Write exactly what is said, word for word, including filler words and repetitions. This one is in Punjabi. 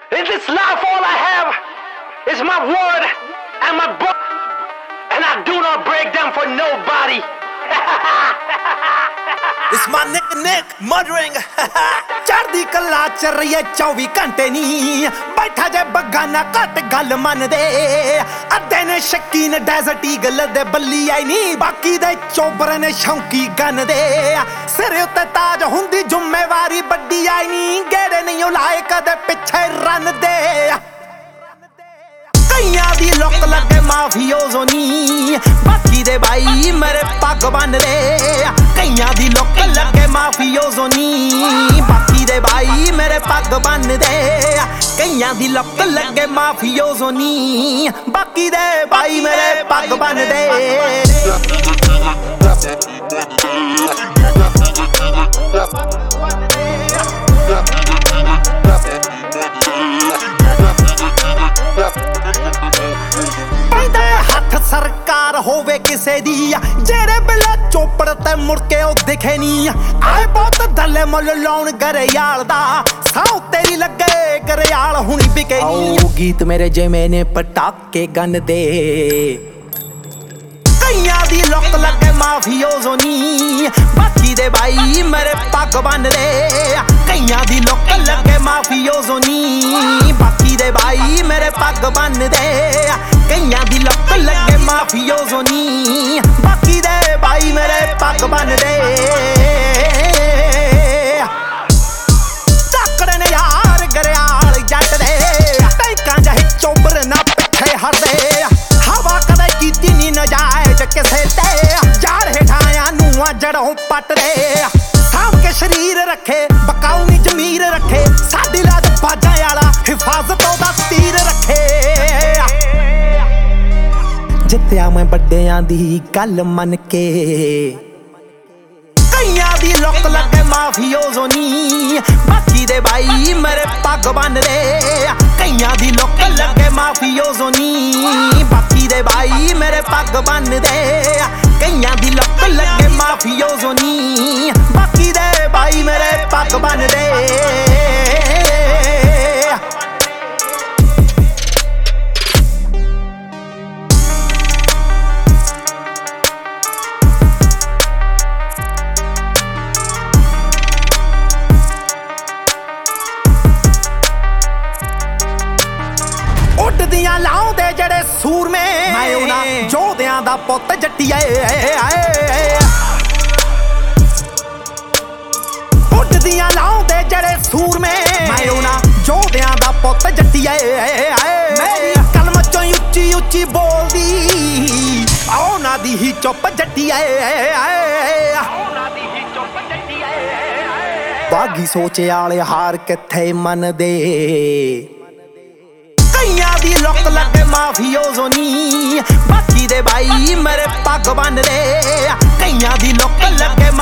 In this life all I have is my word and my book, and I do not break them for nobody. It's my nick nick murdering ਚੜਦੀ ਕਲਾ ਚ ਰਹੀਏ ਚੌਵੀ ਘੰਟੇ ਨੀ ਬੈਠਾ ਜੇ ਬਗਾਨਾ ਘੱਟ ਗੱਲ ਮੰਨਦੇ ਅੱਧੇ ਨੇ ਸ਼ੱਕੀ ਨੇ ਡੈਜ਼ਰਟ ਈਗਲ ਦੇ ਬੱਲੀ ਆਈ ਨੀ ਬਾਕੀ ਦੇ ਚੋਬਰ ਨੇ ਸ਼ੌਂਕੀ ਗਨ ਦੇ ਸਿਰ ਉੱਤੇ ਤਾਜ ਹੁੰਦੀ ਜ਼ਿੰਮੇਵਾਰੀ ਵੱਡੀ ਆਈ ਨੀ ਗੇੜੇ ਨਹੀਂ ਉਹ ਲਾਏ ਕਦੇ ਪਿੱਛੇ ਰਨ ਦੇ ਕਈਆਂ ਦੀ ਲੁੱਕ ਲੱਗੇ ਮਾਫੀਓਜ਼ੋ ਨੀ ਬਾਕੀ ਦੇ ਬਾਈ ਮੇਰੇ ਪੱਗ ਬੰਨਦੇ ਕਈਆਂ ਦੀ ਲੁੱਕ ਲੱਗੇ ਮਾਫੀਓਜ਼ੋ ਨੀ ਬਾਕੀ ਦੇ ਬਾਈ ਮੇਰੇ ਪੱਗ ਬੰਨਦੇ ਕਈਆਂ ਦੀ ਲੁੱਕ ਲੱਗੇ ਮਾਫੀਓਜ਼ੋ ਨੀ ਬਾਕੀ ਦੇ ਬਾਈ ਮੇਰੇ ਪੱਗ ਬੰਨਦੇ ਸਰਕਾਰ ਹੋਵੇ ਕਿਸੇ ਦੀ ਜਿਹੜੇ ਬਿਲਾ ਚੋਪੜ ਤੇ ਮੁੜ ਕੇ ਉਹ ਦਿਖੇ ਨੀ ਆਏ ਬਹੁਤ ਦੱਲੇ ਮੁੱਲ ਲਾਉਣ ਗਰਿਆਲ ਦਾ ਸਾਉ ਤੇਰੀ ਲੱਗੇ ਗਰਿਆਲ ਹੁਣੀ ਵਿਕੇ ਨੀ ਉਹ ਗੀਤ ਮੇਰੇ ਜਿਵੇਂ ਨੇ ਪਟਾਕੇ ਗਨ ਦੇ ਕਈਆਂ ਦੀ ਲੁੱਕ ਲੱਗੇ ਮਾਫੀਓਜ਼ੋ ਨੀ ਬਾਕੀ ਦੇ ਬਾਈ ਮੇਰੇ ਪੱਗ ਬੰਨਦੇ ਕਈਆਂ ਦੀ ਲੁੱਕ ਲੱਗੇ ਮਾਫੀਓਜ਼ੋ ਨੀ ਬਾਕੀ ਦੇ ਬਾਈ ਮੇਰੇ ਪੱਗ ਬੰਨਦੇ ਕਈਆਂ ਦੀ ਲੁੱਕ ਲੱਗੇ ਮਾਫੀਓਜ਼ੋ ਨੀ ਬਾਕੀ ਦੇ ਬਾਈ ਮੇਰੇ ਪੱਗ ਬੰਨਦੇ ਟੱਕਰੇ ਨੇ ਯਾਰ ਗਰਿਆਲ ਜੱਟ ਦੇ ਟੈਂਕਾਂ ਜਿਹੇ ਚੋਬਰ ਨਾ ਪਿੱਛੇ ਹਟਦੇ ਹਵਾ ਕਦੇ ਕੀਤੀ ਨੀ ਨਜਾਇਜ਼ ਕਿਸੇ ਤੇ ਯਾਰ ਹੇਠਾਂ ਨੂੰ ਜੜੋਂ ਪੱਟਦੇ ਸਾਂਭ ਕੇ ਸ਼ਰੀਰ ਰੱਖੇ ਬਕਾਉ ਨੀ ਜ਼ਮੀਰ ਰੱਖੇ ਸਾਡੀ ਲਾਜ ਬਾਜਾਂ ਵਾਲਾ ਹਿਫਾਜ਼ਤ ਉਹਦਾ ਤੀਰ ਰੱਖੇ ਜਿੱਤਿਆ ਮੈਂ ਵੱਡਿਆਂ ਦੀ ਗੱਲ ਮੰਨ ਕੇ ਕਈਆਂ ਦੀ ਲੁੱਕ ਲੱਗੇ ਮਾਫੀਓਜ਼ੋ ਨੀ ਬਾਕੀ ਦੇ ਬਾਈ ਮੇਰੇ ਪੱਗ ਬੰਨਦੇ ਕਈਆਂ ਦੀ ਲੁੱਕ ਲੱਗੇ ਮਾਫੀਓਜ਼ੋ ਨੀ ਬਾਕੀ ਦੇ ਬਾਈ ਮੇਰੇ ਪੱਗ ਬੰਨਦੇ ਕਈਆਂ ਦੀ ਲੁੱਕ ਲੱਗੇ ਮਾਫੀਓਜ਼ੋ ਨੀ ਬਾਕੀ ਦੇ ਬਾਈ ਮੇਰੇ ਪੱਗ ਬੰਨਦੇ ਉੱਡਦੀਆਂ ਲਾਉਂਦੇ ਜਿਹੜੇ ਸੂਰਮੇ ਮੈਂ ਉਹਨਾਂ ਜੋਧਿਆਂ ਦਾ ਪੁੱਤ ਜੱਟੀਏ ਉੱਡਦੀਆਂ ਲਾਉਂਦੇ ਜਿਹੜੇ ਸੂਰਮੇ ਮੈਂ ਉਹਨਾਂ ਜੋਧਿਆਂ ਦਾ ਪੁੱਤ ਜੱਟੀਏ ਮੇਰੀ ਕਲਮ ਚੋਂ ਉੱਚੀ ਉੱਚੀ ਬੋਲਦੀ ਉਹਨਾਂ ਦੀ ਹੀ ਚੁੱਪ ਜੱਟੀਏ ਉਹਨਾਂ ਦੀ ਹੀ ਚੁੱਪ ਜੱਟੀਏ ਬਾਗੀ ਸੋਚੇ ਵਾਲੇ ਹਾਰ ਕਿੱਥੇ ਮੰਨਦੇ ਕਈਆਂ ਦੀ ਲੁੱਕ ਲੱਗੇ ਮਾਫੀਓਜ਼ੋ ਨੀ ਬਾਕੀ ਦੇ ਬਾਈ ਮੇਰੇ ਪੱਗ ਬੰਨਦੇ ਕਈਆਂ ਦੀ ਲੁੱਕ ਲੱਗੇ